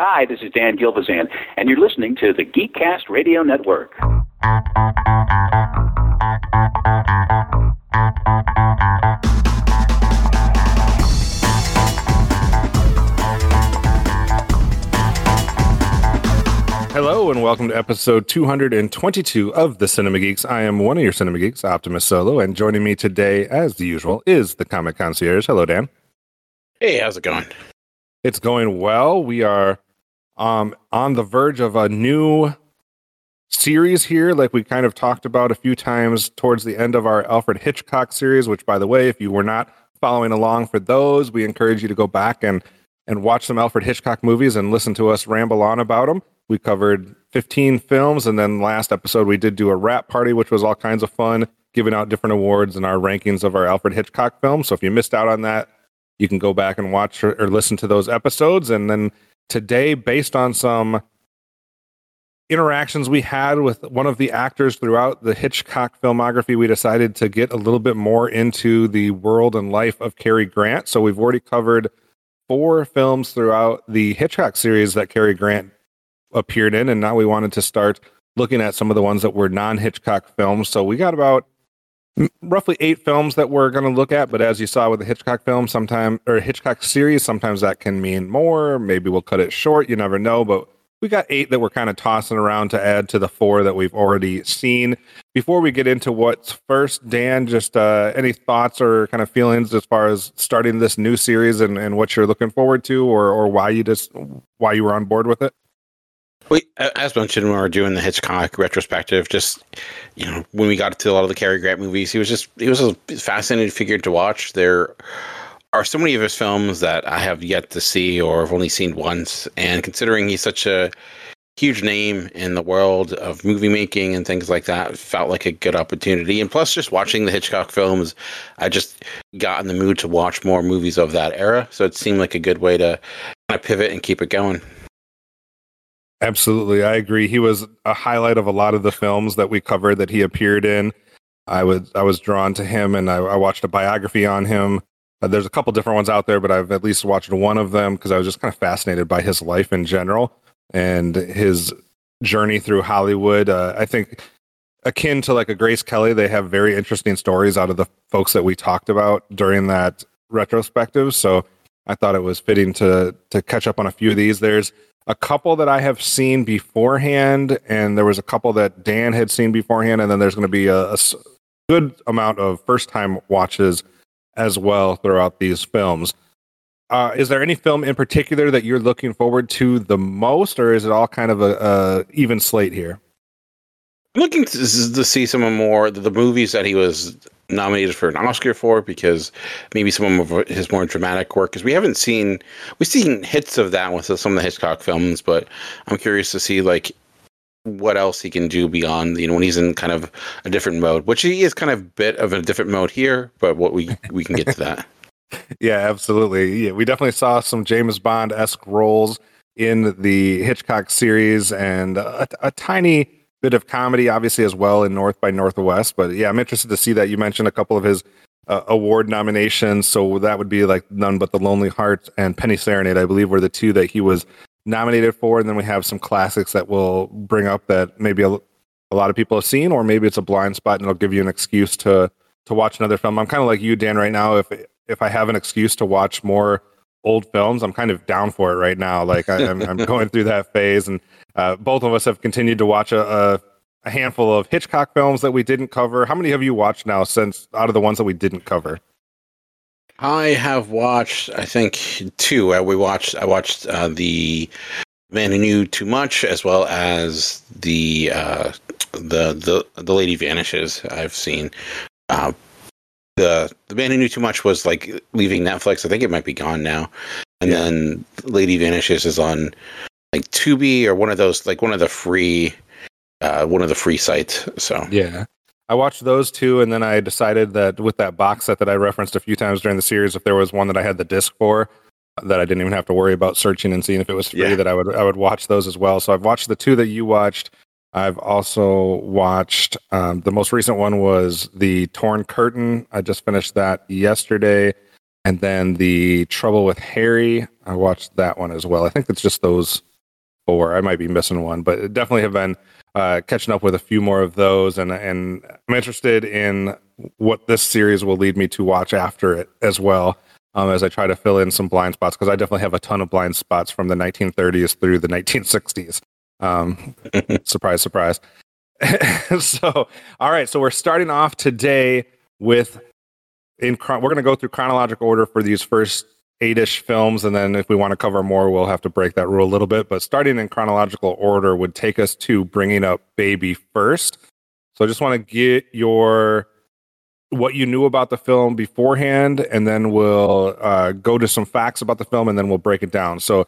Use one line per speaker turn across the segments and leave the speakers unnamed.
Hi, this is Dan Gilbazan, and you're listening to the Geekcast Radio Network.
Hello and welcome to episode 222 of the Cinema Geeks. I am one of your Cinema Geeks, Optimus Solo, and joining me today, as usual, is the Comic Concierge. Hello, Dan.
Hey, how's it going?
It's going well. We are on the verge of a new series here, like we kind of talked about a few times towards the end of our Alfred Hitchcock series, which, by the way, if you were not following along for those, we encourage you to go back and watch some Alfred Hitchcock movies and listen to us ramble on about them. We covered 15 films, and then last episode we did do a wrap party, which was all kinds of fun, giving out different awards and our rankings of our Alfred Hitchcock films. So if you missed out on that, you can go back and watch or listen to those episodes. And then today, based on some interactions we had with one of the actors throughout the Hitchcock filmography, we decided to get a little bit more into the world and life of Cary Grant. So we've already covered 4 films throughout the Hitchcock series that Cary Grant appeared in, and now we wanted to start looking at some of the ones that were non-Hitchcock films. So we got about roughly 8 films that we're going to look at, but as you saw with the Hitchcock film, Hitchcock series, sometimes that can mean more. Maybe we'll cut it short, you never know, but we got 8 that we're kind of tossing around to add to the 4 that we've already seen. Before we get into what's first, Dan, just any thoughts or kind of feelings as far as starting this new series and what you're looking forward to, or why you were on board with it?
As mentioned, when we were doing the Hitchcock retrospective, just, when we got to a lot of the Cary Grant movies, he was a fascinating figure to watch. There are so many of his films that I have yet to see or have only seen once. And considering he's such a huge name in the world of movie making and things like that, it felt like a good opportunity. And plus, just watching the Hitchcock films, I just got in the mood to watch more movies of that era. So it seemed like a good way to kind of pivot and keep it going.
Absolutely. I agree. He was a highlight of a lot of the films that we covered that he appeared in. I was drawn to him, and I watched a biography on him. There's a couple different ones out there, but I've at least watched one of them because I was just kind of fascinated by his life in general and his journey through Hollywood. I think akin to like a Grace Kelly, they have very interesting stories out of the folks that we talked about during that retrospective. So I thought it was fitting to catch up on a few of these. There's a couple that I have seen beforehand, and there was a couple that Dan had seen beforehand, and then there's going to be a good amount of first-time watches as well throughout these films. Is there any film in particular that you're looking forward to the most, or is it all kind of a even slate here?
I'm looking to see some more the movies that he was nominated for an Oscar for, because maybe some of his more dramatic work, because we've seen hits of that with some of the Hitchcock films, but I'm curious to see like what else he can do beyond, when he's in kind of a different mode, which he is kind of a bit of a different mode here, but what we can get to that.
Yeah, absolutely. Yeah, we definitely saw some James Bond-esque roles in the Hitchcock series, and a tiny bit of comedy, obviously, as well in North by Northwest. But yeah, I'm interested to see that. You mentioned a couple of his award nominations. So that would be like None But the Lonely Heart and Penny Serenade, I believe, were the 2 that he was nominated for. And then we have some classics that we'll bring up that maybe a lot of people have seen, or maybe it's a blind spot and it'll give you an excuse to watch another film. I'm kind of like you, Dan, right now. If I have an excuse to watch more old films, I'm kind of down for it right now. Like I'm going through that phase, and both of us have continued to watch a handful of Hitchcock films that we didn't cover. How many have you watched now since out of the ones that we didn't cover?
I have watched, I think, 2. I watched the Man Who Knew Too Much, as well as the Lady Vanishes. I've seen. The Man Who Knew Too Much was like leaving Netflix. I think it might be gone now. And then Lady Vanishes is on like Tubi or one of those, like one of the free sites. So
yeah, I watched those 2, and then I decided that with that box set that I referenced a few times during the series, if there was one that I had the disc for, that I didn't even have to worry about searching and seeing if it was free, that I would watch those as well. So I've watched the 2 that you watched. I've also watched, the most recent one was The Torn Curtain. I just finished that yesterday. And then The Trouble with Harry, I watched that one as well. I think it's just those 4. I might be missing one, but definitely have been catching up with a few more of those, and I'm interested in what this series will lead me to watch after it as well, as I try to fill in some blind spots, because I definitely have a ton of blind spots from the 1930s through the 1960s. Surprise, surprise. So, all right, so we're starting off today with we're going to go through chronological order for these first 8-ish films, and then if we want to cover more, we'll have to break that rule a little bit. But starting in chronological order would take us to Bringing Up Baby first. So I just want to get what you knew about the film beforehand, and then we'll go to some facts about the film, and then we'll break it down. So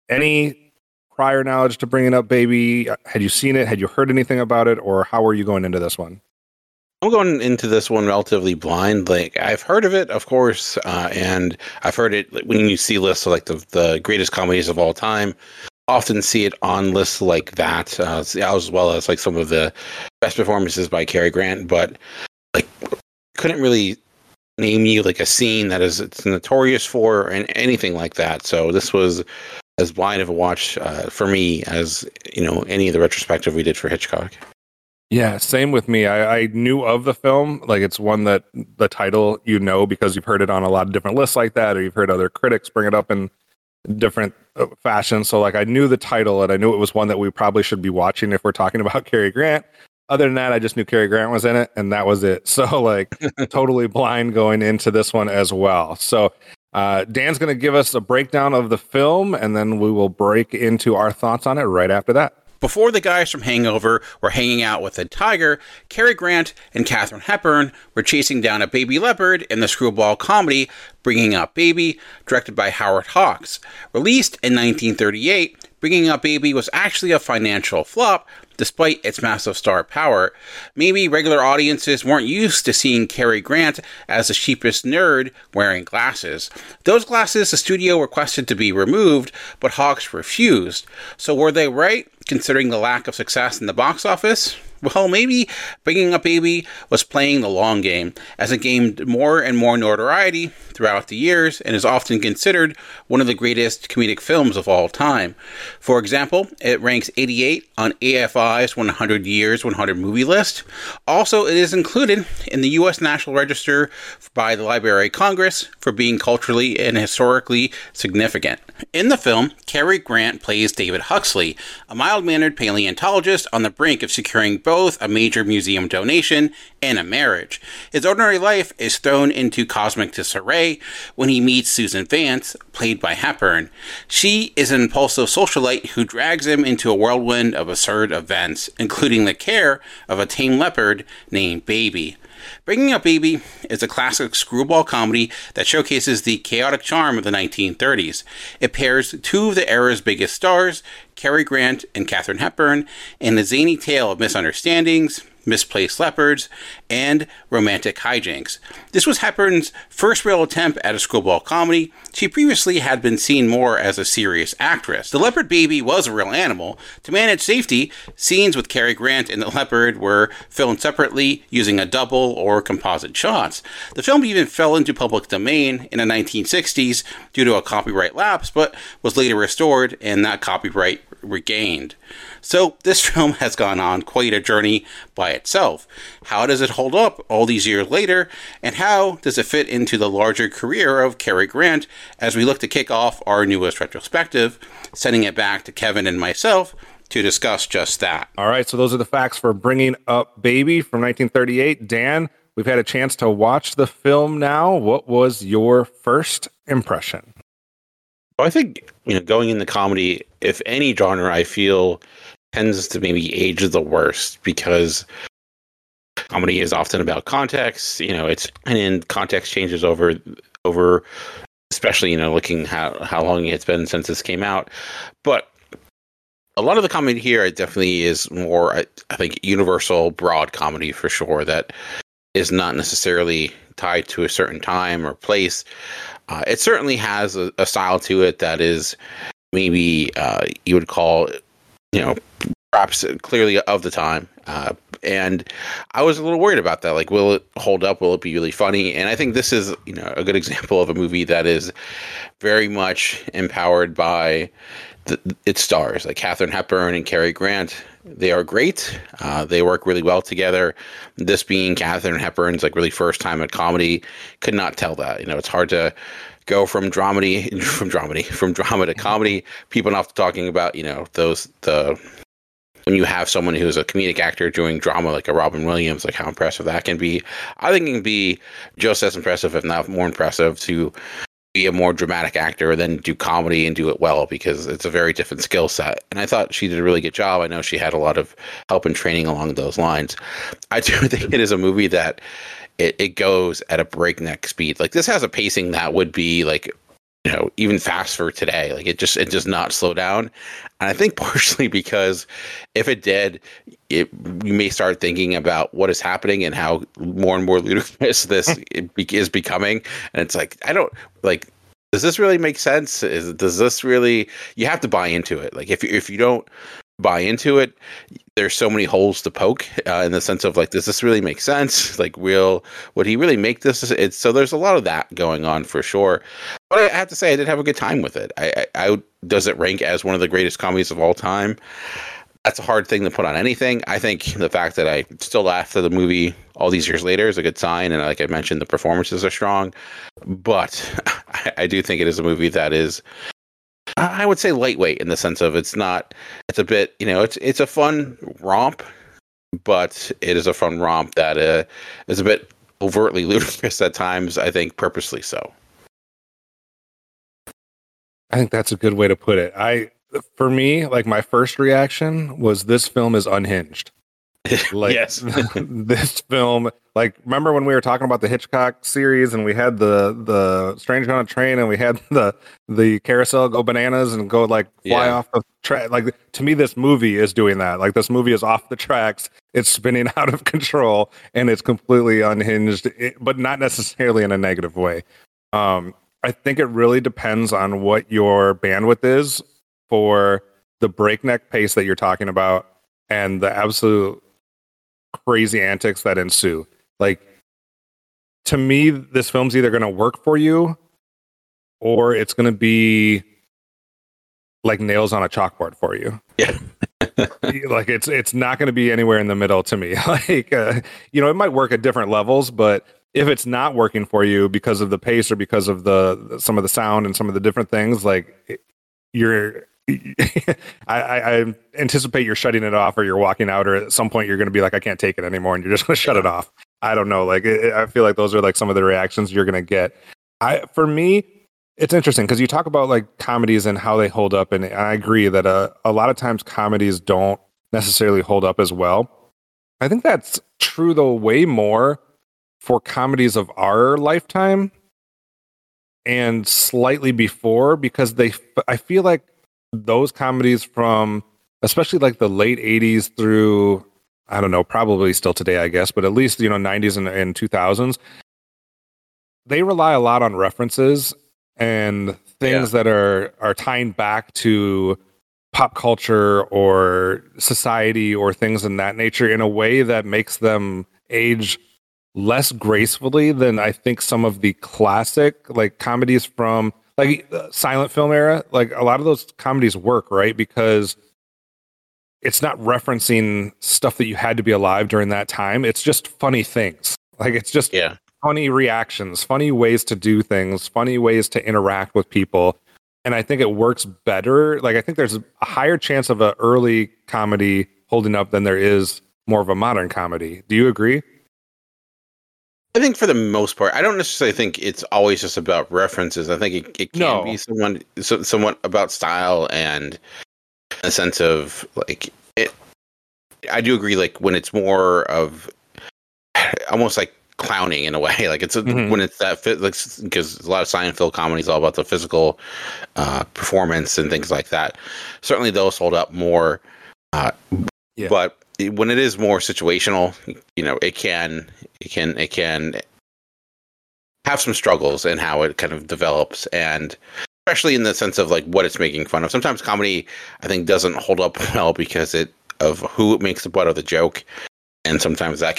any prior knowledge to Bringing Up Baby? Had you seen it? Had you heard anything about it? Or how are you going into this one?
I'm going into this one relatively blind. Like, I've heard of it, of course, and I've heard it when you see lists of like the greatest comedies of all time. Often see it on lists like that, as well as like some of the best performances by Cary Grant. But like, couldn't really name you like a scene that it's notorious for and anything like that. So this was as blind of a watch for me as any of the retrospective we did for Hitchcock.
Yeah, same with me. I knew of the film. Like, it's one that the title, because you've heard it on a lot of different lists like that, or you've heard other critics bring it up in different fashions. So, like, I knew the title, and I knew it was one that we probably should be watching if we're talking about Cary Grant. Other than that, I just knew Cary Grant was in it, and that was it. So, like, totally blind going into this one as well. So, Dan's going to give us a breakdown of the film, and then we will break into our thoughts on it right after that.
Before the guys from Hangover were hanging out with a tiger, Cary Grant and Katharine Hepburn were chasing down a baby leopard in the screwball comedy Bringing Up Baby, directed by Howard Hawks. Released in 1938, Bringing Up Baby was actually a financial flop, despite its massive star power. Maybe regular audiences weren't used to seeing Cary Grant as the sheepish nerd wearing glasses. Those glasses the studio requested to be removed, but Hawks refused. So were they right, considering the lack of success in the box office? Well, maybe Bringing Up Baby was playing the long game, as it gained more and more notoriety throughout the years and is often considered one of the greatest comedic films of all time. For example, it ranks 88 on AFI's 100 Years 100 Movie list. Also, it is included in the U.S. National Register by the Library of Congress for being culturally and historically significant. In the film, Cary Grant plays David Huxley, a mild-mannered paleontologist on the brink of securing both a major museum donation and a marriage. His ordinary life is thrown into cosmic disarray when he meets Susan Vance, played by Hepburn. She is an impulsive socialite who drags him into a whirlwind of absurd events, including the care of a tame leopard named Baby. Bringing Up Baby is a classic screwball comedy that showcases the chaotic charm of the 1930s. It pairs two of the era's biggest stars, Cary Grant and Katharine Hepburn, in a zany tale of misunderstandings, misplaced leopards, and romantic hijinks. This was Hepburn's first real attempt at a screwball comedy. She previously had been seen more as a serious actress. The leopard baby was a real animal. To manage safety, scenes with Cary Grant and the leopard were filmed separately using a double or composite shots. The film even fell into public domain in the 1960s due to a copyright lapse, but was later restored and that copyright regained. So this film has gone on quite a journey by itself. How does it hold up all these years later, and how does it fit into the larger career of Cary Grant as we look to kick off our newest retrospective, sending it back to Kevin and myself to discuss just that.
All right, so those are the facts for Bringing Up Baby from 1938. Dan, we've had a chance to watch the film now. What was your first impression?
Well, I think, going into comedy, if any genre, I feel tends to maybe age the worst, because comedy is often about context. And context changes over, especially looking how long it's been since this came out. But a lot of the comedy here definitely is more, I think, universal, broad comedy for sure, that is not necessarily tied to a certain time or place. It certainly has a style to it that is maybe you would call, perhaps clearly of the time. And I was a little worried about that. Like, will it hold up? Will it be really funny? And I think this is, a good example of a movie that is very much empowered by its stars, like Katharine Hepburn and Cary Grant. They are great. They work really well together. This being Katharine Hepburn's like really first time at comedy, could not tell that. It's hard to go from drama to comedy. People often talking about when you have someone who's a comedic actor doing drama like a Robin Williams, like how impressive that can be. I think it can be just as impressive, if not more impressive, to be a more dramatic actor than do comedy and do it well, because it's a very different skill set. And I thought she did a really good job. I know she had a lot of help and training along those lines. I do think it is a movie that it goes at a breakneck speed. Like, this has a pacing that would be like, even fast for today. Like, it does not slow down. And I think partially because if it did, you may start thinking about what is happening and how more and more ludicrous this is becoming. And it's like, does this really make sense? Does this really, you have to buy into it. Like, if you don't buy into it, there's so many holes to poke in the sense of like, does this really make sense? Like, would he really make this? So there's a lot of that going on for sure. But I have to say, I did have a good time with it. Does it rank as one of the greatest comedies of all time? That's a hard thing to put on anything. I think the fact that I still laughed at the movie all these years later is a good sign. And like I mentioned, the performances are strong. But I do think it is a movie that is, I would say, lightweight in the sense of it's a bit, it's a fun romp, but it is a fun romp that is a bit overtly ludicrous at times, I think purposely so.
I think that's a good way to put it. For me, like, my first reaction was, this film is unhinged. Like,
yes.
This film, like, remember when we were talking about the Hitchcock series and we had the Stranger on a Train and we had the carousel go bananas and go like fly off the track? Like, to me, this movie is doing that. Like, this movie is off the tracks. It's spinning out of control and it's completely unhinged, but not necessarily in a negative way. I think it really depends on what your bandwidth is for the breakneck pace that you're talking about and the absolute crazy antics that ensue. Like, to me, this film's either going to work for you or it's going to be like nails on a chalkboard for you.
Yeah.
Like, it's not going to be anywhere in the middle to me. Like, it might work at different levels, but if it's not working for you because of the pace or because of some of the sound and some of the different things, like, I anticipate you're shutting it off, or you're walking out, or at some point you're going to be like, I can't take it anymore, and you're just going to shut it off. I don't know. Like, I feel like those are like some of the reactions you're going to get. For me, it's interesting because you talk about like comedies and how they hold up, and I agree that a lot of times comedies don't necessarily hold up as well. I think that's true though way more for comedies of our lifetime and slightly before, because I feel like those comedies from especially like the late 80s through, I don't know, probably still today, I guess, but at least, 90s and 2000s, they rely a lot on references and things that are tying back to pop culture or society or things in that nature in a way that makes them age less gracefully than I think some of the classic like comedies from like silent film era. Like, a lot of those comedies work, right? Because it's not referencing stuff that you had to be alive during that time. It's just funny things. Like, it's just funny reactions, funny ways to do things, funny ways to interact with people. And I think it works better. Like, I think there's a higher chance of an early comedy holding up than there is more of a modern comedy. Do you agree?
I think for the most part, I don't necessarily think it's always just about references. I think it can be somewhat about style and a sense of like it. I do agree, like when it's more of almost like clowning in a way, like it's when it's that fit, like, because a lot of silent film comedy is all about the physical performance and things like that. Certainly, those hold up more, but when it is more situational, it can have some struggles in how it kind of develops, and especially in the sense of like what it's making fun of. Sometimes comedy, I think, doesn't hold up well because of who makes the butt of the joke, and sometimes that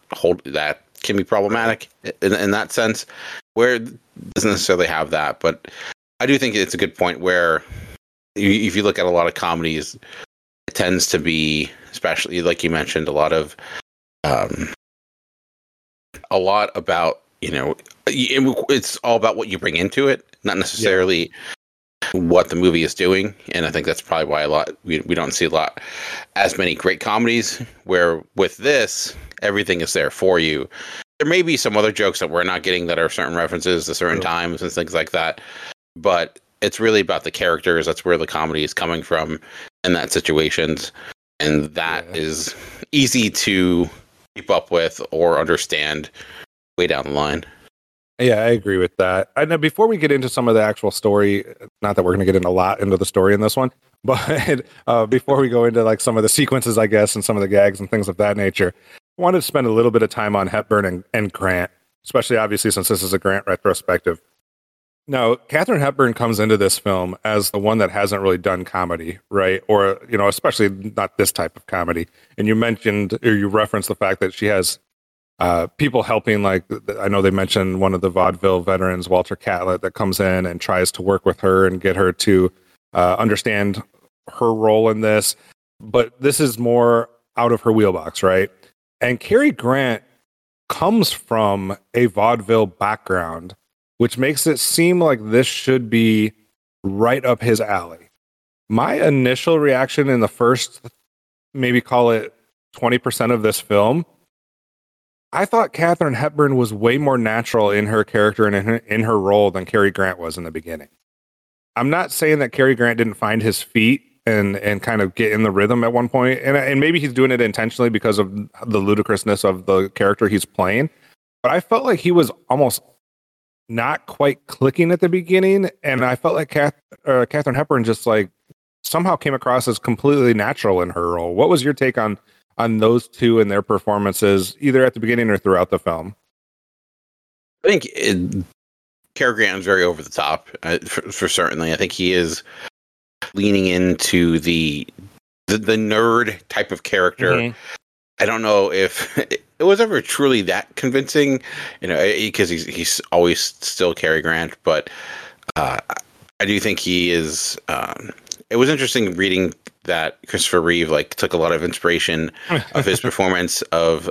can be problematic in that sense, where it doesn't necessarily have that. But I do think it's a good point where if you look at a lot of comedies, it tends to be, especially like you mentioned, a lot about, it's all about what you bring into it, not necessarily what the movie is doing. And I think that's probably why we don't see as many great comedies, where with this, everything is there for you. There may be some other jokes that we're not getting that are certain references to certain times and things like that, but it's really about the characters. That's where the comedy is coming from in that situations. And that is easy to keep up with or understand way down the line.
Yeah, I agree with that. I know before we get into some of the actual story, not that we're going to get into a lot into the story in this one, but before we go into like some of the sequences, I guess, and some of the gags and things of that nature, I wanted to spend a little bit of time on Hepburn and Grant, especially obviously since this is a Grant retrospective. Now, Katharine Hepburn comes into this film as the one that hasn't really done comedy, right? Or, especially not this type of comedy. And you mentioned, or you referenced the fact that she has people helping, like, I know they mentioned one of the vaudeville veterans, Walter Catlett, that comes in and tries to work with her and get her to understand her role in this. But this is more out of her wheelbox, right? And Cary Grant comes from a vaudeville background, which makes it seem like this should be right up his alley. My initial reaction in the first, maybe call it 20% of this film, I thought Katharine Hepburn was way more natural in her character and in her role than Cary Grant was in the beginning. I'm not saying that Cary Grant didn't find his feet and kind of get in the rhythm at one point, and maybe he's doing it intentionally because of the ludicrousness of the character he's playing, but I felt like he was almost not quite clicking at the beginning, and I felt like Katharine Hepburn just like somehow came across as completely natural in her role. What was your take on those two and their performances, either at the beginning or throughout the film?
I think Cary Grant is very over the top, for certainly. I think he is leaning into the nerd type of character. Mm-hmm. I don't know if it was ever truly that convincing, because he's always still Cary Grant, but I do think he is. It was interesting reading that Christopher Reeve took a lot of inspiration of his performance of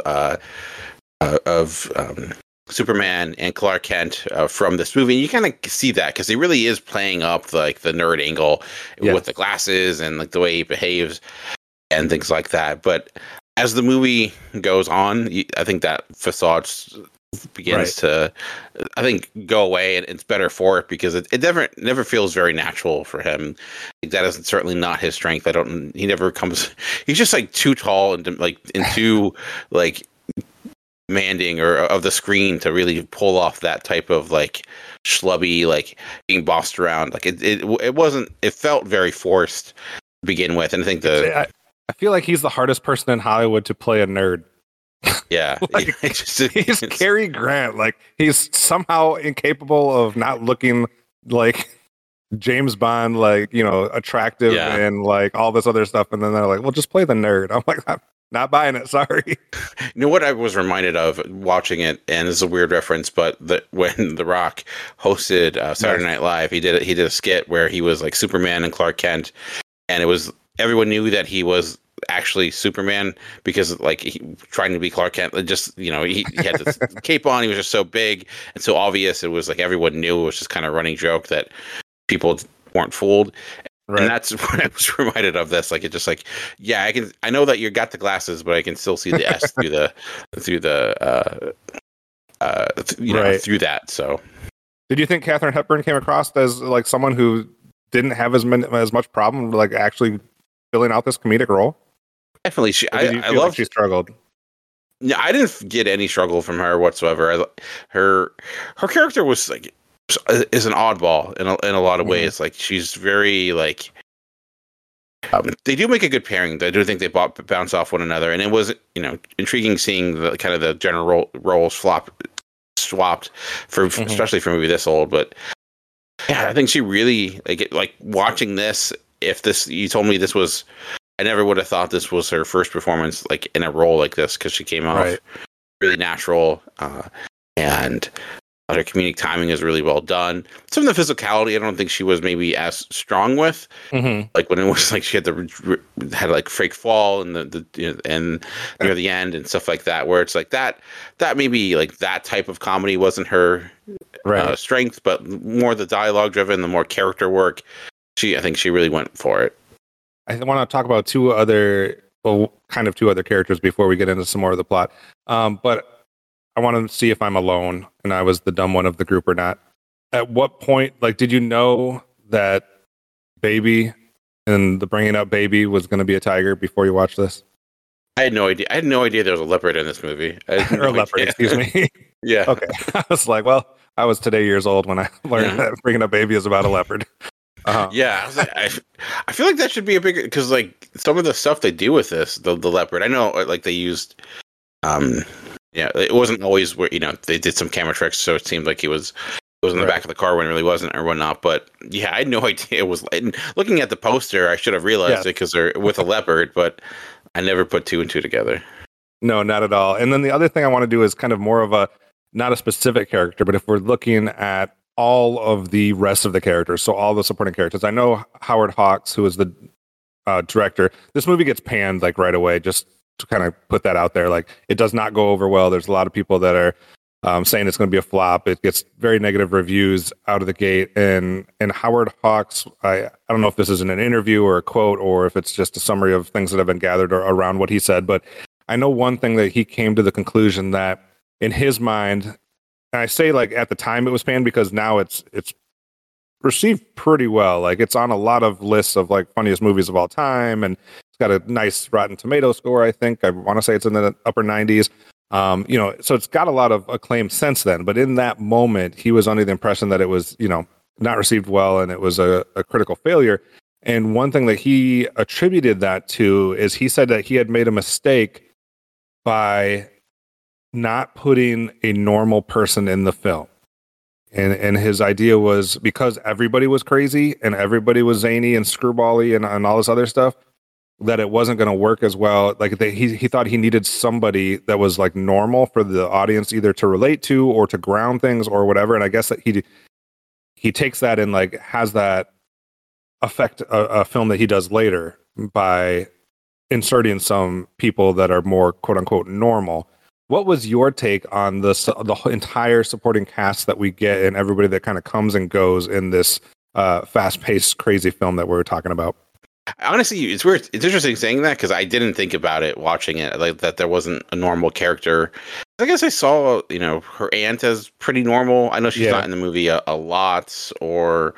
Superman and Clark Kent from this movie. And you kind of see that because he really is playing up the nerd angle with the glasses and the way he behaves and things like that. But as the movie goes on, I think that facade begins to, I think, go away, and it's better for it because it never feels very natural for him. That is certainly not his strength. He never comes. He's just too tall and too demanding or of the screen to really pull off that type of schlubby being bossed around. It wasn't. It felt very forced to begin with, and I think
I feel like he's the hardest person in Hollywood to play a nerd.
Yeah.
He's Cary Grant. He's somehow incapable of not looking like James Bond, attractive and all this other stuff. And then they're like, well, just play the nerd. I'm like, I'm not buying it. Sorry.
You know what I was reminded of watching it, and this is a weird reference, but when The Rock hosted Saturday Night Live, he did a skit where he was Superman and Clark Kent, and it was, everyone knew that he was actually Superman because he trying to be Clark Kent, he had this cape on, he was just so big and so obvious. It was everyone knew. It was just kind of running joke that people weren't fooled. Right. And that's what I was reminded of this. I know that you got the glasses, but I can still see the S through that. So
did you think Katharine Hepburn came across as someone who didn't have as much problem actually filling out this comedic role?
Definitely. I love
she struggled.
No, I didn't get any struggle from her whatsoever. Her character was is an oddball in a lot of ways. She's very they do make a good pairing. I do think they bounce off one another, and it was intriguing seeing the kind of the general roles swapped for especially for a movie this old. But yeah, I think she really watching this. If you told me this was, I never would have thought this was her first performance in a role like this, because she came off really natural, and Her comedic timing is really well done. Some of the physicality, I don't think she was maybe as strong with.
Mm-hmm.
Like when it was like she had like fake fall and and near the end and stuff like that, where it's like that maybe like that type of comedy wasn't her strength, but more the dialogue driven, the more character work. I think she really went for it.
I want to talk about two other characters before we get into some more of the plot. But I want to see if I'm alone and I was the dumb one of the group or not. At what point, like, did you know that Baby and the bringing up Baby was going to be a tiger before you watched this?
I had no idea. I had no idea there was a leopard in this movie.
Or a leopard, excuse me.
Yeah.
Okay. I was like, well, I was today years old when I learned that bringing up Baby is about a leopard.
Yeah, I was like, I feel like that should be a bigger, because like some of the stuff they do with this, the leopard. I know, like they used, it wasn't always where they did some camera tricks, so it seemed like he was in the back of the car when it really wasn't or whatnot. But yeah, I had no idea it was. And looking at the poster, I should have realized it because they're with a leopard, but I never put two and two together.
No, not at all. And then the other thing I want to do is kind of more of not a specific character, but if we're looking at all of the rest of the characters, so all the supporting characters. I know Howard Hawks, who is the director. This movie gets panned like right away, just to kind of put that out there. Like, it does not go over well. There's a lot of people that are saying it's going to be a flop. It gets very negative reviews out of the gate. And Howard Hawks, I don't know if this is in an interview or a quote or if it's just a summary of things that have been gathered around what he said, but I know one thing that he came to the conclusion that in his mind, and I say like at the time it was panned because now it's received pretty well. Like, it's on a lot of lists of like funniest movies of all time, and it's got a nice Rotten Tomato score. I think I want to say it's in the upper 90s. So it's got a lot of acclaim since then. But in that moment, he was under the impression that it was not received well and it was a critical failure. And one thing that he attributed that to is he said that he had made a mistake by not putting a normal person in the film. And his idea was because everybody was crazy and everybody was zany and screwbally and all this other stuff, that it wasn't going to work as well. Like he thought he needed somebody that was like normal for the audience either to relate to or to ground things or whatever. And I guess that he takes that and like has that affect a film that he does later by inserting some people that are more quote unquote normal. What was your take on the entire supporting cast that we get and everybody that kind of comes and goes in this fast-paced, crazy film that we're talking about?
Honestly, it's weird. It's interesting saying that because I didn't think about it watching it, like that there wasn't a normal character. I guess I saw, her aunt as pretty normal. I know she's not in the movie a lot, or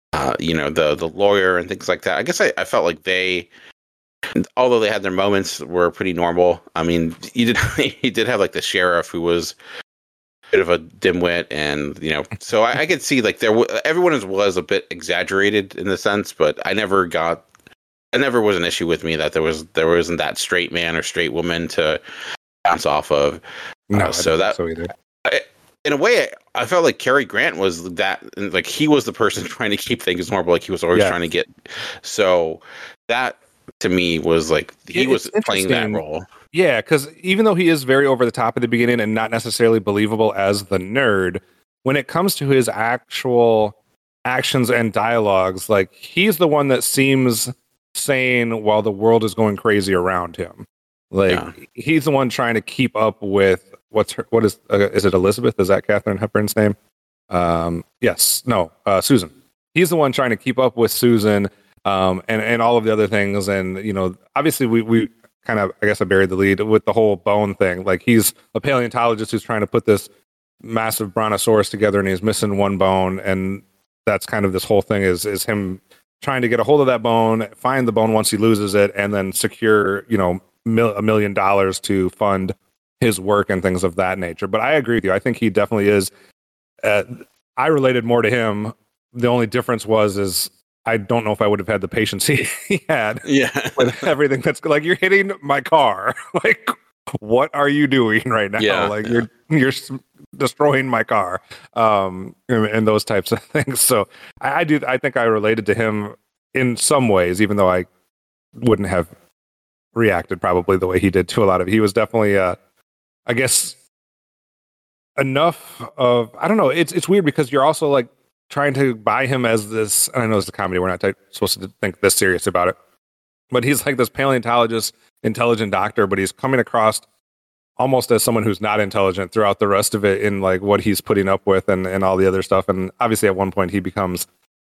the lawyer and things like that. I guess I felt like they, although they had their moments, were pretty normal. I mean, he did have like the sheriff who was a bit of a dimwit, and so I could see like everyone was a bit exaggerated in the sense, but I never was an issue with me that there wasn't that straight man or straight woman to bounce off of.
No,
so either. In a way, I felt like Cary Grant was that, like he was the person trying to keep things normal, like he was always trying to get. So that to me was like he was playing that role.
Yeah, because even though he is very over the top at the beginning and not necessarily believable as the nerd, when it comes to his actual actions and dialogues, like he's the one that seems sane while the world is going crazy around him. Like he's the one trying to keep up with is it Elizabeth? Is that Katharine Hepburn's name? Yes. No. Susan. He's the one trying to keep up with Susan, and all of the other things. And obviously we kind of, I guess I buried the lead with the whole bone thing. Like he's a paleontologist who's trying to put this massive brontosaurus together, and he's missing one bone, and that's kind of this whole thing is him trying to get a hold of that bone, find the bone once he loses it, and then secure, $1 million to fund his work and things of that nature. But I agree with you. I think he definitely is. I related more to him. The only difference is I don't know if I would have had the patience he had.
Yeah.
With everything that's like, you're hitting my car. Like, what are you doing right now?
Yeah,
like you're destroying my car, and those types of things. So I think I related to him in some ways, even though I wouldn't have reacted probably the way he did to a lot of it. He was definitely, I guess, enough of, I don't know. It's weird because you're also like trying to buy him as this. And I know it's a comedy. We're not supposed to think this serious about it, but he's like this paleontologist, intelligent doctor, but he's coming across almost as someone who's not intelligent throughout the rest of it in like what he's putting up with and all the other stuff. And obviously at one point he becomes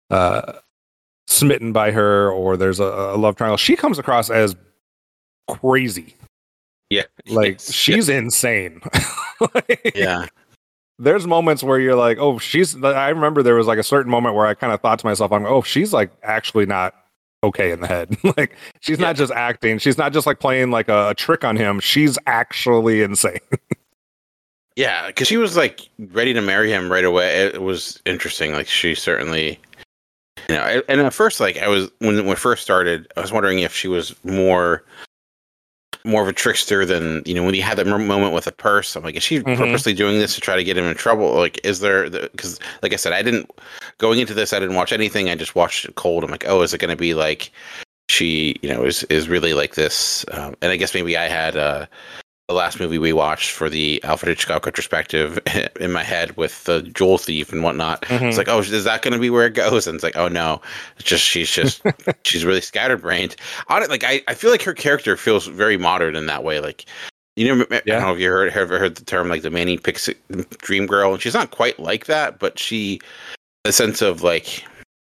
smitten by her, or there's a love triangle. She comes across as crazy.
Yeah.
Like she's insane. Like,
yeah.
There's moments where you're like, oh, I remember there was like a certain moment where I kind of thought to myself, oh, she's like actually not okay in the head. Like she's not just acting. She's not just like playing like a trick on him. She's actually insane.
Yeah, because she was like ready to marry him right away. It was interesting. Like she certainly, and at first, like when we first started, I was wondering if she was more of a trickster than, when you had that moment with a purse. I'm like, is she purposely doing this to try to get him in trouble? Like, is there, because like I said, going into this, I didn't watch anything. I just watched it cold. I'm like, oh, is it going to be like she, is really like this? And I guess maybe I had the last movie we watched for the Alfred Hitchcock retrospective in my head with the Jewel Thief and whatnot. It's like, oh, is that going to be where it goes? And it's like, oh no, she's she's really scatterbrained. I feel like her character feels very modern in that way. Like, I don't know if you ever heard the term like the Manny Pixie dream girl, and she's not quite like that, but the sense of like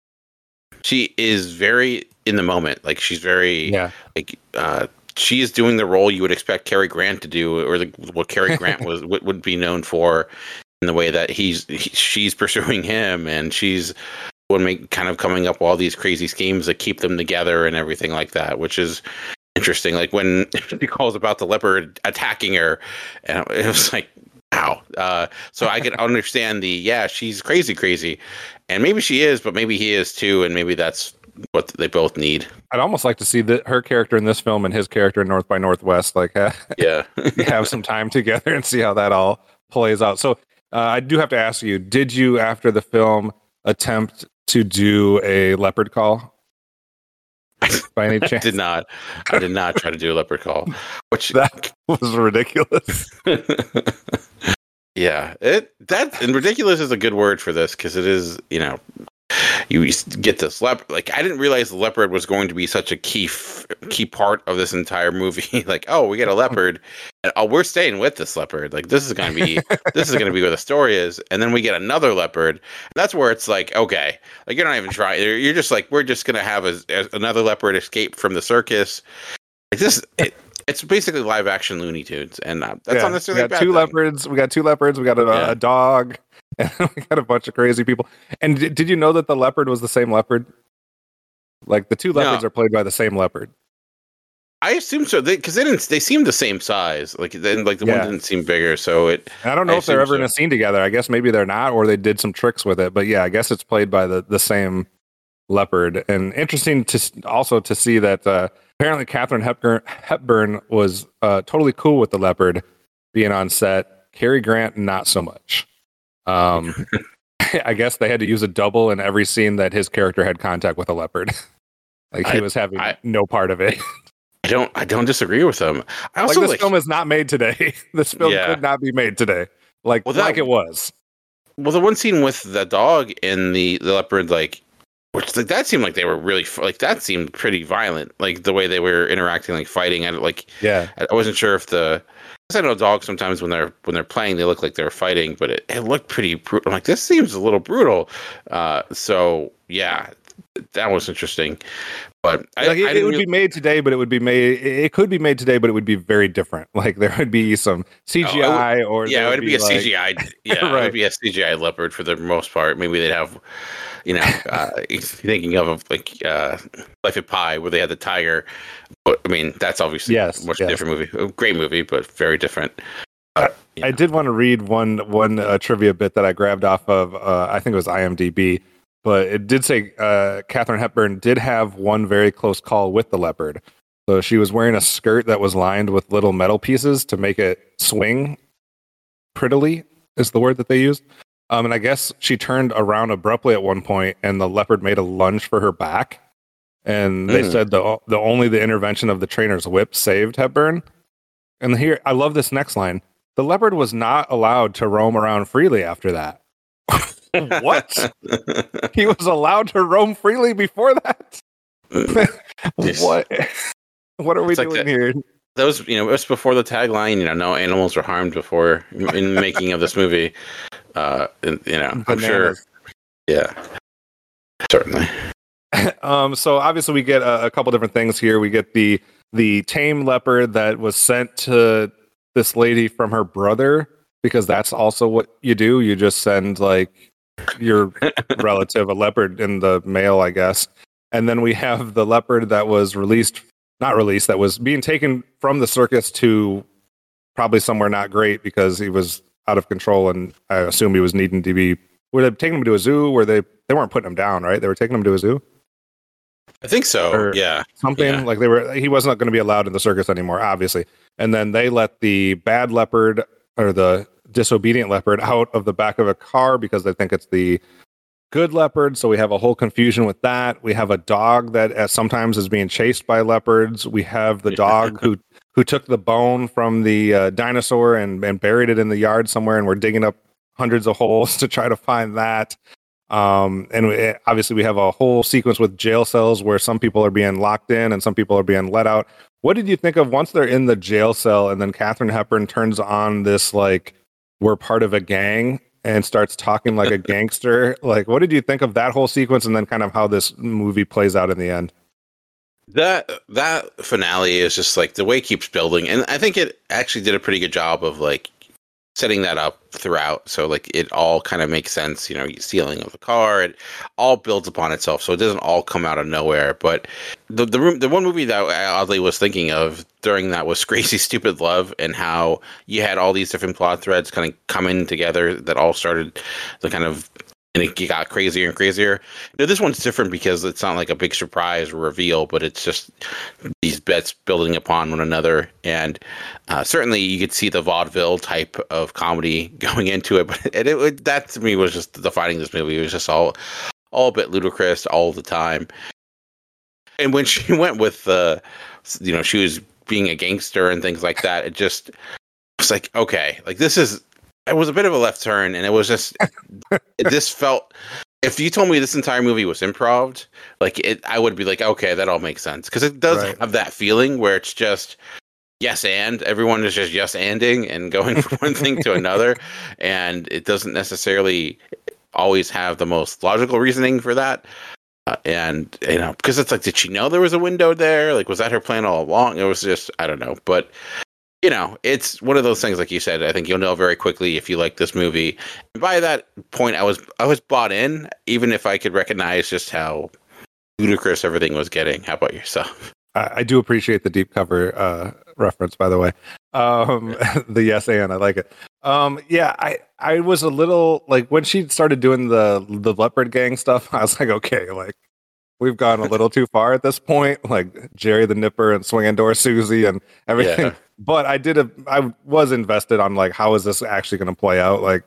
she is very in the moment. Like she's very she is doing the role you would expect Cary Grant to do, or what Cary Grant would be known for, in the way that she's pursuing him, and she's kind of coming up with all these crazy schemes that keep them together and everything like that, which is interesting. Like when she calls about the leopard attacking her, and it was like, wow. So I could understand she's crazy, and maybe she is, but maybe he is too, and maybe that's what they both need.
I'd almost like to see her character in this film and his character in North by Northwest, like have some time together and see how that all plays out. So I do have to ask you, did you, after the film, attempt to do a leopard call by any chance?
I did not try to do a leopard call, which
that was ridiculous.
Yeah, and ridiculous is a good word for this, because it is, you get this leopard. Like, I didn't realize the leopard was going to be such a key part of this entire movie. Like, oh, we get a leopard, and we're staying with this leopard. Like, this is going to be where the story is. And then we get another leopard. And that's where it's like, okay, like you're not even trying. You're just like, we're just going to have another leopard escape from the circus. Like this, it's basically live action Looney Tunes, and that's not necessarily bad.
We got two leopards. We got a dog. And we got a bunch of crazy people. And did you know that the leopard was the same leopard? Like the two leopards are played by the same leopard.
I assume so, because they seemed the same size. Like the one didn't seem bigger. So
I don't know if they're ever in a scene together. I guess maybe they're not, or they did some tricks with it. But yeah, I guess it's played by the same leopard. And interesting to see that apparently Katharine Hepburn was totally cool with the leopard being on set. Cary Grant, not so much. I guess they had to use a double in every scene that his character had contact with a leopard. Like he was having no part of it.
I don't disagree with him. I also
this film is not made today. This film could not be made today. Like it was.
Well, the one scene with the dog and the leopard, like, which like that seemed like they were really that seemed pretty violent. Like the way they were interacting, like fighting, and I wasn't sure if I know dogs sometimes when they're playing, they look like they're fighting, but it looked pretty brutal. I'm like, this seems a little brutal. So yeah, that was interesting. But
it would be made today, but it could be made today, but it would be very different. Like there would be some CGI
it would be a CGI. Yeah, right. It would be a CGI leopard for the most part. Maybe they'd have, thinking of Life of Pi, where they had the tiger. But I mean, that's obviously a much different movie. A great movie, but very different.
I did want to read one trivia bit that I grabbed off of, I think it was IMDb, but it did say Katharine Hepburn did have one very close call with the leopard. So she was wearing a skirt that was lined with little metal pieces to make it swing prettily, is the word that they used. And I guess she turned around abruptly at one point, and the leopard made a lunge for her back. And they said only the intervention of the trainer's whip saved Hepburn. And here, I love this next line. the leopard was not allowed to roam around freely after that. What? He was allowed to roam freely before that? What are we doing here?
That was, it was before the tagline, no animals were harmed before in the making of this movie. I'm sure. Yeah, certainly.
So obviously we get a couple different things here. We get the tame leopard that was sent to this lady from her brother, because that's also what you do. You just send like your relative a leopard in the mail, I guess. And then we have the leopard that was that was being taken from the circus to probably somewhere not great because he was out of control, and I assume he was needing to be. Were they taking him to a zoo? Where they weren't putting him down, right? They were taking him to a zoo.
I think so.
Or
yeah,
something like he wasn't going to be allowed in the circus anymore, obviously. And then they let the bad leopard or the disobedient leopard out of the back of a car because they think it's the good leopard. So we have a whole confusion with that. We have a dog that sometimes is being chased by leopards. We have the dog who took the bone from the dinosaur and buried it in the yard somewhere, and we're digging up hundreds of holes to try to find that. Obviously we have a whole sequence with jail cells where some people are being locked in and some people are being let out. What did you think of once they're in the jail cell and then Katharine Hepburn turns on this, like, we're part of a gang and starts talking like a gangster? Like, what did you think of that whole sequence and then kind of how this movie plays out in the end?
That finale is just like the way it keeps building. And I think it actually did a pretty good job of like setting that up throughout. So like it all kind of makes sense, stealing of the car, it all builds upon itself. So it doesn't all come out of nowhere. But the one movie that I oddly was thinking of during that was Crazy Stupid Love, and how you had all these different plot threads kind of coming together that all started the kind of, and it got crazier and crazier. This one's different because it's not like a big surprise or reveal, but it's just these bets building upon one another. And certainly you could see the vaudeville type of comedy going into it. But that to me was just defining this movie. It was just all a bit ludicrous all the time. And when she went with, she was being a gangster and things like that, it was like, okay, like it was a bit of a left turn, and it was just, this felt, if you told me this entire movie was improv, I would be like, okay, that all makes sense. Because it does have that feeling where it's just, yes, and everyone is just yes, anding and going from one thing to another. And it doesn't necessarily always have the most logical reasoning for that. Because it's like, did she know there was a window there? Like, was that her plan all along? It was just, I don't know. But it's one of those things, like you said, I think you'll know very quickly if you like this movie. And by that point, I was bought in, even if I could recognize just how ludicrous everything was getting. How about yourself?
I do appreciate the deep cover reference, by the way. The yes and I like it. I was a little like when she started doing the leopard gang stuff, I was like, okay, like we've gone a little too far at this point, like Jerry the Nipper and Swinging Door Susie and everything. Yeah. But I was invested on like, how is this actually going to play out? Like,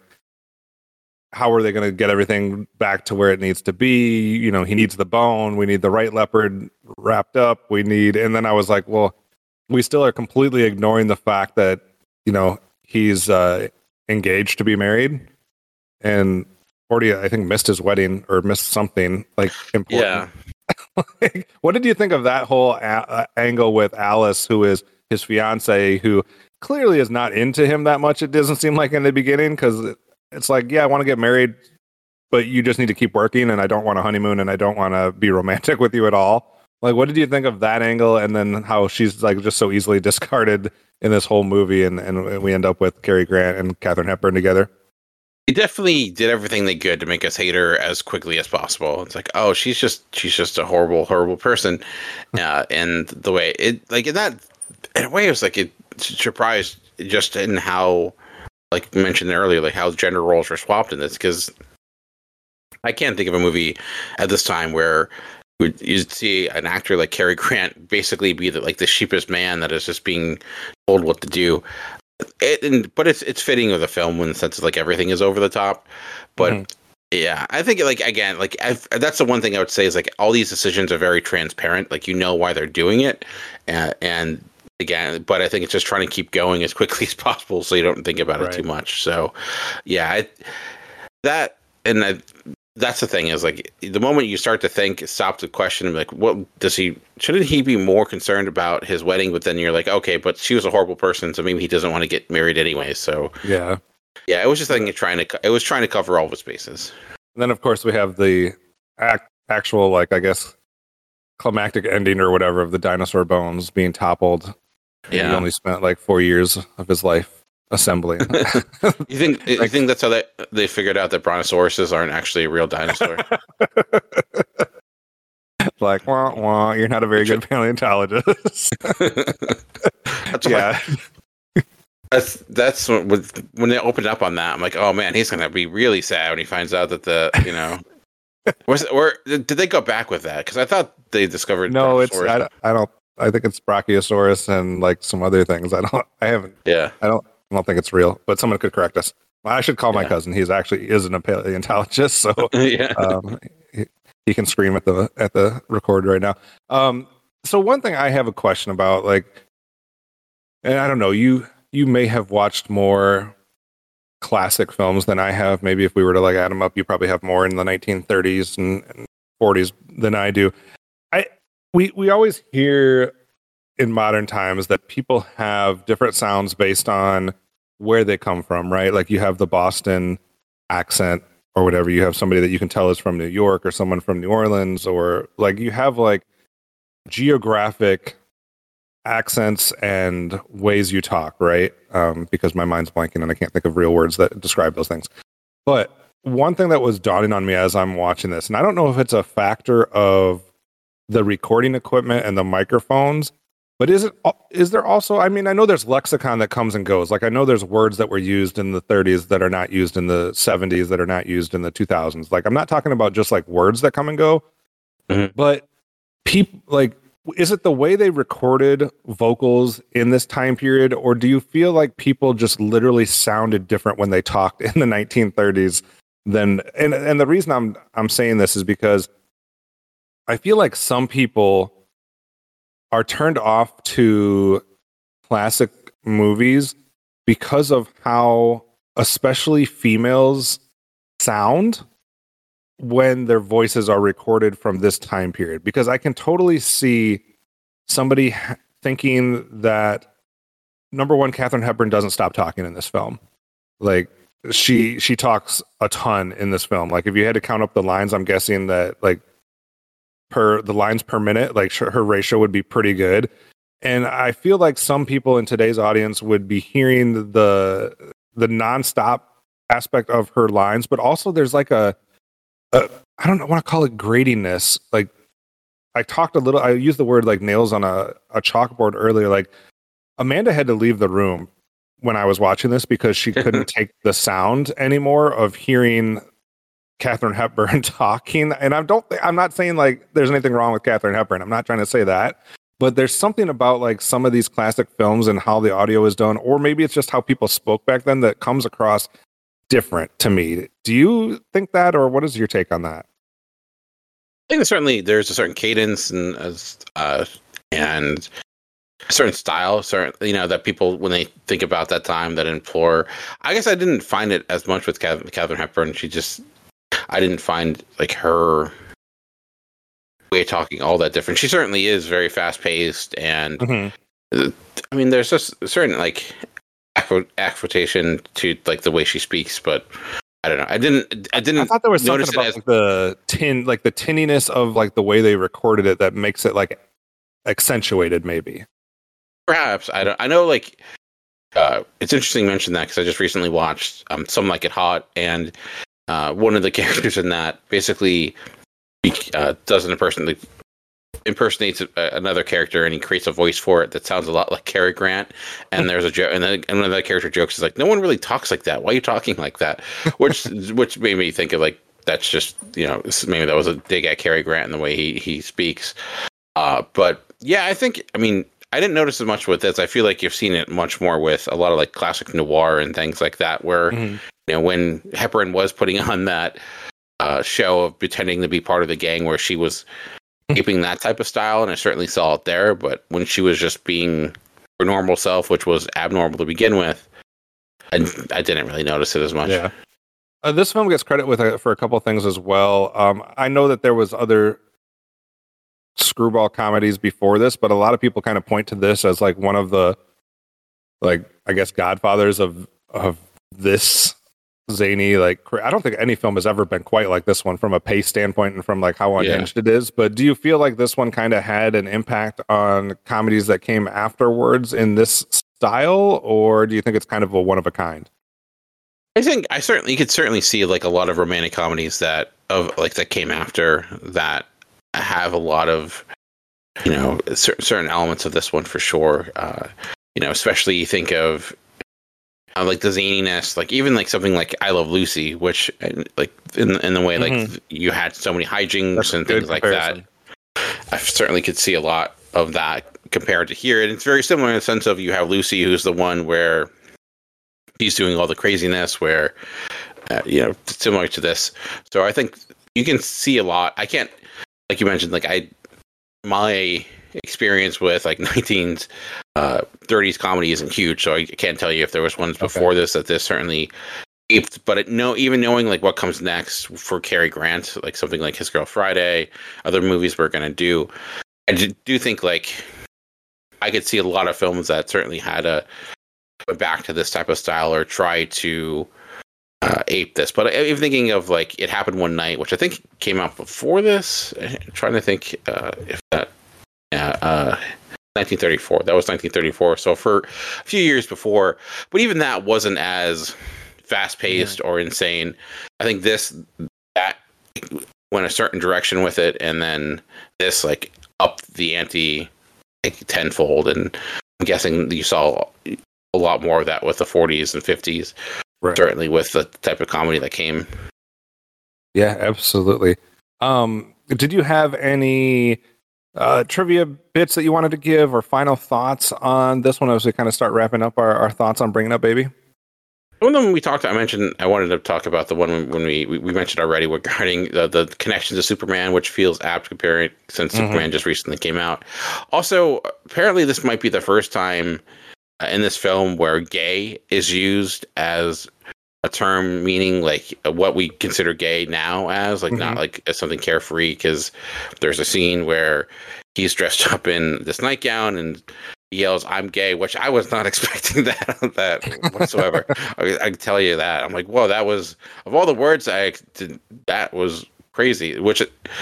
how are they going to get everything back to where it needs to be? He needs the bone. We need the right leopard wrapped up. And then I was like, well, we still are completely ignoring the fact that, he's engaged to be married and already, I think, missed his wedding or missed something like important. Yeah. What did you think of that whole angle with Alice, who is his fiance, who clearly is not into him that much? It doesn't seem like in the beginning, because it's like, yeah, I want to get married, but you just need to keep working, and I don't want a honeymoon, and I don't want to be romantic with you at all. Like, what did you think of that angle, and then how she's like just so easily discarded in this whole movie, and we end up with Cary Grant and Katharine Hepburn together?
They definitely did everything they could to make us hate her as quickly as possible. It's like, oh, she's just a horrible, horrible person, and the way it, like, in a way, it was like, it surprised just in how, like mentioned earlier, like how gender roles were swapped in this, because I can't think of a movie at this time where you'd see an actor like Cary Grant basically be the sheepish man that is just being told what to do. But it's fitting of the film in the sense of like everything is over the top. But yeah, I think that's the one thing I would say is like all these decisions are very transparent. Like why they're doing it, and again, but I think it's just trying to keep going as quickly as possible so you don't think about it too much. So, yeah, that's the thing is like the moment you start to think, stop to question, like, what does he? Shouldn't he be more concerned about his wedding? But then you're like, okay, but she was a horrible person, so maybe he doesn't want to get married anyway. So yeah, it was just trying to cover all of his bases.
And then of course we have the actual, like, I guess, climactic ending or whatever of the dinosaur bones being toppled. Yeah, he only spent like 4 years of his life assembling.
You think that's how they figured out that brontosauruses aren't actually a real dinosaur?
Like, wah, wah, you're not a very good paleontologist.
Yeah. That's when they opened up on that. I'm like, oh man, he's gonna be really sad when he finds out that or did they go back with that? Because I thought they discovered.
No, I don't. I think it's Brachiosaurus and like some other things. I haven't.
Yeah.
I don't think it's real, but someone could correct us. Well, I should call my cousin. He's actually isn't a paleontologist, so he can scream at the record right now. So one thing I have a question about, like, and I don't know, you may have watched more classic films than I have. Maybe if we were to like add them up, you probably have more in the 1930s and 40s than I do. We always hear in modern times that people have different sounds based on where they come from, right? Like you have the Boston accent or whatever. You have somebody that you can tell is from New York or someone from New Orleans, or like you have like geographic accents and ways you talk, right? Because my mind's blanking and I can't think of real words that describe those things. But one thing that was dawning on me as I'm watching this, and I don't know if it's a factor of the recording equipment and the microphones, but is there also, I mean, I know there's lexicon that comes and goes. Like I know there's words that were used in the 30s that are not used in the 70s, that are not used in the 2000s. Like I'm not talking about just like words that come and go, but people, like, is it the way they recorded vocals in this time period, or do you feel like people just literally sounded different when they talked in the 1930s than, and the reason I'm saying this is because I feel like some people are turned off to classic movies because of how especially females sound when their voices are recorded from this time period. Because I can totally see somebody thinking that, number one, Katharine Hepburn doesn't stop talking in this film. Like she talks a ton in this film. Like if you had to count up the lines, I'm guessing that like the lines per minute, like her ratio would be pretty good. And I feel like some people in today's audience would be hearing the nonstop aspect of her lines, but also there's like I don't know, I want to call it gratiness. Like I used the word like nails on a chalkboard earlier. Like Amanda had to leave the room when I was watching this because she couldn't take the sound anymore of hearing Katharine Hepburn talking. And I'm not saying like there's anything wrong with Katharine Hepburn. I'm not trying to say that, but there's something about like some of these classic films and how the audio is done, or maybe it's just how people spoke back then that comes across different to me. Do you think that, or what is your take on that?
I think certainly there's a certain cadence and a certain style, that people, when they think about that time, that implore. I guess I didn't find it as much with Katharine Hepburn. I didn't find like her way of talking all that different. She certainly is very fast paced, and I mean, there's just a certain like affectation to like the way she speaks, but I don't know. I didn't. I thought there was something about
like the tinniness of like the way they recorded it that makes it like accentuated, maybe.
Perhaps I know. Like, it's interesting you mention that because I just recently watched Some Like It Hot, and one of the characters in that basically does impersonates another character, and he creates a voice for it that sounds a lot like Cary Grant. And there's a joke, and one of the character jokes is like, "No one really talks like that. Why are you talking like that?" Which made me think of like, that's just, maybe that was a dig at Cary Grant and the way he speaks. But yeah, I mean, I didn't notice as much with this. I feel like you've seen it much more with a lot of like classic noir and things like that, where when Hepburn was putting on that show of pretending to be part of the gang, where she was keeping that type of style, and I certainly saw it there. But when she was just being her normal self, which was abnormal to begin with. And I didn't really notice it as much.
Yeah. This film gets credit for a couple of things as well. I know that there was other screwball comedies before this, but a lot of people kind of point to this as like one of the, like, I guess, godfathers of this zany, like, I don't think any film has ever been quite like this one from a pace standpoint and from like how unhinged it is. But do you feel like this one kind of had an impact on comedies that came afterwards in this style, or do you think it's kind of a one of a kind?
I think you could certainly see like a lot of romantic comedies that came after that have a lot of, you know, certain elements of this one for sure. You know, especially you think of like the zaniness, like even like something like I Love Lucy, which like in the way like you had so many hijinks and things like that. I certainly could see a lot of that compared to here, and it's very similar in the sense of you have Lucy, who's the one where he's doing all the craziness, where you know, similar to this. So I think you can see a lot. I can't, like you mentioned, like my experience with like 1930s comedy isn't huge, so I can't tell you if there was ones before this that this certainly aped. But even knowing like what comes next for Cary Grant, like something like His Girl Friday, other movies we're gonna do, I do think like I could see a lot of films that certainly had a go back to this type of style or try to ape this. But I'm thinking of like It Happened One Night, which I think came out before this. I'm trying to think if that. 1934. That was 1934. So for a few years before, but even that wasn't as fast-paced or insane. I think that went a certain direction with it, and then this like upped the ante like tenfold. And I'm guessing you saw a lot more of that with the 40s and 50s, certainly with the type of comedy that came.
Yeah, absolutely. Did you have any trivia bits that you wanted to give or final thoughts on this one as we kind of start wrapping up our thoughts on Bringing Up Baby?
One of them I wanted to talk about the one when we mentioned already regarding the connection to Superman, which feels apt comparing since Superman just recently came out. Also, apparently this might be the first time in this film where gay is used as a term meaning like what we consider gay now as, like not like as something carefree, because there's a scene where he's dressed up in this nightgown and he yells, "I'm gay," which I was not expecting that whatsoever. I can tell you that. I'm like, whoa, that was, of all the words I did, that was crazy, which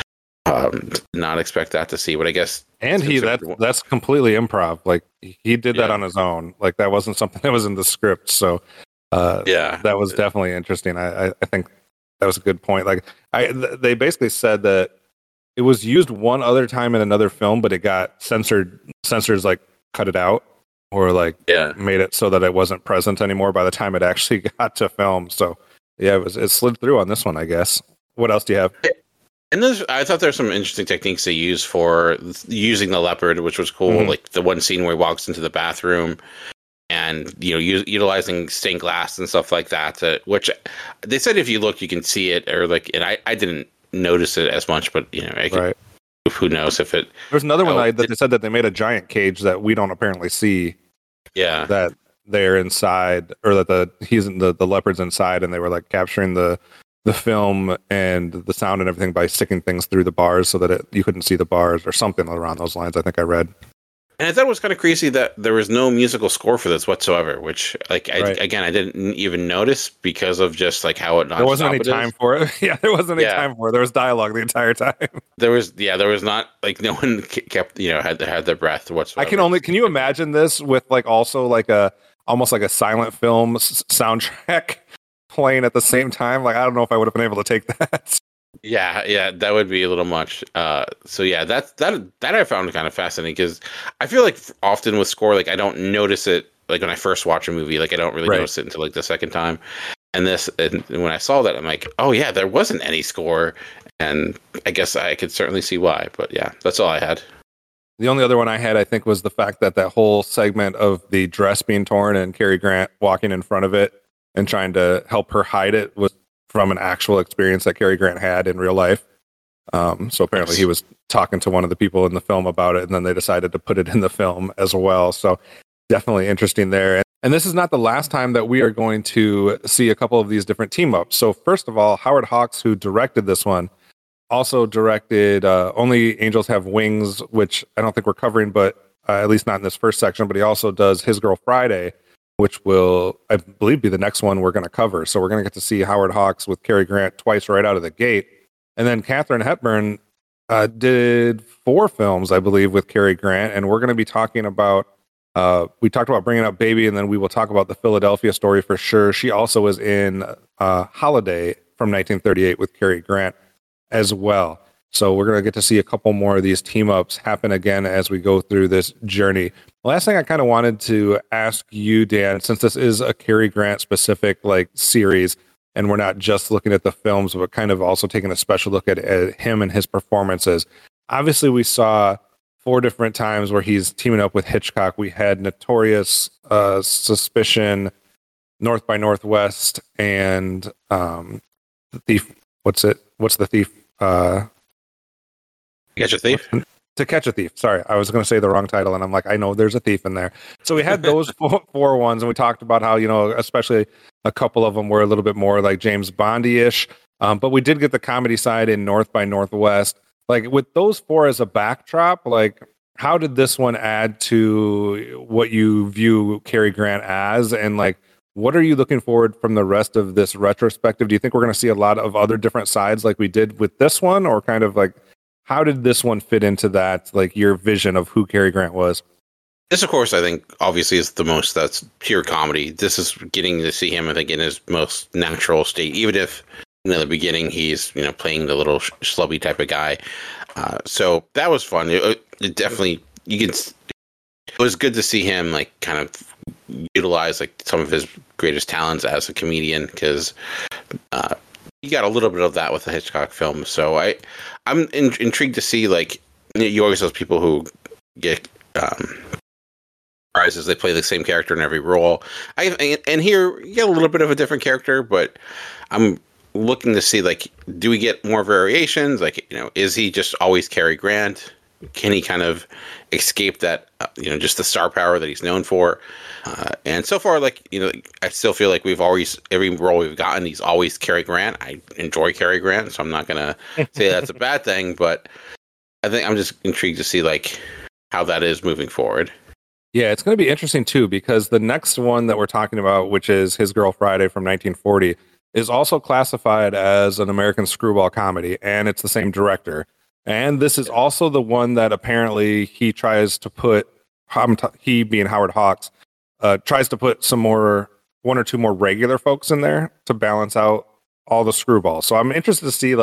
did not expect that to see, but I guess. And
that's completely improv. Like he did that on his own. Like that wasn't something that was in the script. So that was definitely interesting. I think that was a good point. Like they basically said that it was used one other time in another film, but it got censored. Censors like cut it out or like made it so that it wasn't present anymore by the time it actually got to film. So yeah, it slid through on this one, I guess. What else do you have?
And I thought there's some interesting techniques they use for using the leopard, which was cool. Like the one scene where he walks into the bathroom and, you know, utilizing stained glass and stuff like that, which they said if you look, you can see it, or like, and I didn't notice it as much, but, you know, who knows if it.
There's another one that they said that they made a giant cage that we don't apparently see.
Yeah.
That they're inside, or that the leopard's inside, and they were like capturing the film and the sound and everything by sticking things through the bars so that you couldn't see the bars or something around those lines. I think I read.
And I thought it was kind of crazy that there was no musical score for this whatsoever, which I didn't even notice because of just like how it.
There wasn't any time for it. Yeah, there wasn't any time for it. There was dialogue the entire time.
There was not like no one kept, you know, had their breath whatsoever.
Can you imagine this with like also like almost like a silent film soundtrack playing at the same time? Like I don't know if I would have been able to take that.
Yeah, that would be a little much. So yeah, that I found kind of fascinating, because I feel like often with score, like I don't notice it like when I first watch a movie, like I don't really notice it until like the second time. And when I saw that, I'm like, oh yeah, there wasn't any score, and I guess I could certainly see why. But yeah, that's all I had.
The only other one I had, I think, was the fact that whole segment of the dress being torn and Cary Grant walking in front of it and trying to help her hide it was from an actual experience that Cary Grant had in real life. So apparently he was talking to one of the people in the film about it, and then they decided to put it in the film as well. So definitely interesting there. And this is not the last time that we are going to see a couple of these different team ups. So first of all, Howard Hawks, who directed this one, also directed Only Angels Have Wings, which I don't think we're covering, but at least not in this first section. But he also does His Girl Friday, which will, I believe, be the next one we're going to cover. So we're going to get to see Howard Hawks with Cary Grant twice right out of the gate. And then Katharine Hepburn did 4 films, I believe, with Cary Grant. And we're going to be talking about, we talked about Bringing Up Baby, and then we will talk about the Philadelphia Story for sure. She also was in Holiday from 1938 with Cary Grant as well. So we're going to get to see a couple more of these team ups happen again as we go through this journey. The last thing I kind of wanted to ask you, Dan, since this is a Cary Grant specific series, and we're not just looking at the films, but kind of also taking a special look at him and his performances. Obviously, we saw 4 different times where he's teaming up with Hitchcock. We had Notorious, Suspicion, North by Northwest, and The Thief. What's the Thief?
Catch a Thief?
To Catch a Thief. Sorry, I was going to say the wrong title, and I'm like, I know there's a thief in there. So we had those four ones, and we talked about how, especially a couple of them were a little bit more like James Bondy-ish, but we did get the comedy side in North by Northwest. With those 4 as a backdrop, how did this one add to what you view Cary Grant as, and what are you looking forward from the rest of this retrospective? Do you think we're going to see a lot of other different sides like we did with this one, or kind of how did this one fit into that, your vision of who Cary Grant was?
This, of course, I think obviously is the most that's pure comedy. This is getting to see him, I think, in his most natural state, even if in the beginning he's playing the little schlubby type of guy. So that was fun. It definitely, it was good to see him kind of utilize some of his greatest talents as a comedian, because you got a little bit of that with the Hitchcock film. So I'm intrigued to see, you always those people who get prizes, they play the same character in every role. And here you get a little bit of a different character, but I'm looking to see, do we get more variations? Is he just always Cary Grant? Can he kind of escape that, just the star power that he's known for? And so far, I still feel like every role we've gotten, he's always Cary Grant. I enjoy Cary Grant, so I'm not going to say that's a bad thing, but I think I'm just intrigued to see, how that is moving forward.
Yeah, it's going to be interesting, too, because the next one that we're talking about, which is His Girl Friday from 1940, is also classified as an American screwball comedy, and it's the same director. And this is also the one that apparently he tries to put, he being Howard Hawks, tries to put one or two more regular folks in there to balance out all the screwballs. So I'm interested to see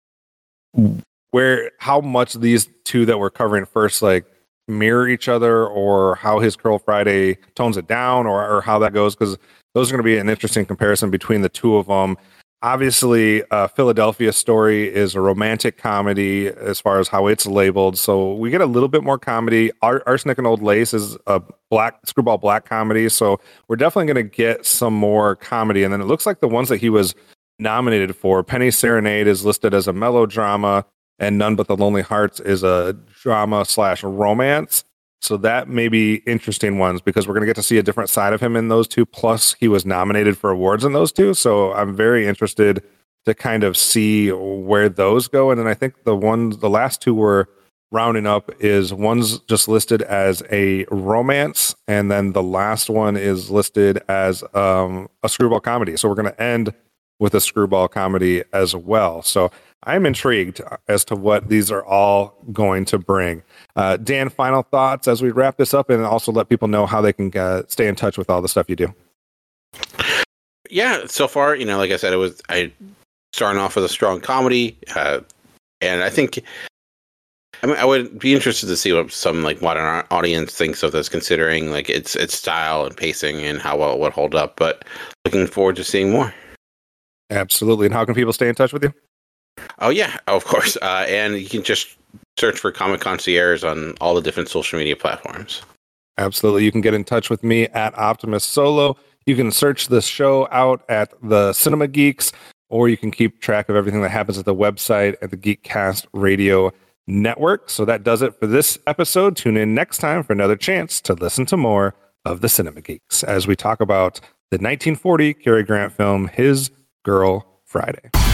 how much these 2 that we're covering first mirror each other, or how His Girl Friday tones it down, or how that goes, because those are going to be an interesting comparison between the 2 of them. Obviously, Philadelphia Story is a romantic comedy as far as how it's labeled, so we get a little bit more comedy. Arsenic and Old Lace is a screwball black comedy, so we're definitely going to get some more comedy. And then it looks like the ones that he was nominated for, Penny Serenade is listed as a melodrama, and None But the Lonely Hearts is a drama/romance. So that may be interesting ones, because we're going to get to see a different side of him in those 2. Plus, he was nominated for awards in those 2. So I'm very interested to kind of see where those go. And then I think the last 2 we're rounding up is one's just listed as a romance, and then the last one is listed as a screwball comedy. So we're going to end with a screwball comedy as well. So I'm intrigued as to what these are all going to bring. Dan, final thoughts as we wrap this up, and also let people know how they can stay in touch with all the stuff you do.
Yeah, so far, like I said, I starting off with a strong comedy, and I think, I would be interested to see what some modern audience thinks of this, considering its style and pacing and how well it would hold up. But looking forward to seeing more.
Absolutely. And how can people stay in touch with you?
Oh, yeah, of course. And you can just search for Comic Concierge on all the different social media platforms.
Absolutely. You can get in touch with me at Optimus Solo. You can search this show out at the Cinema Geeks, or you can keep track of everything that happens at the website at the Geekcast Radio Network. So that does it for this episode. Tune in next time for another chance to listen to more of the Cinema Geeks as we talk about the 1940 Cary Grant film, His Girl Friday.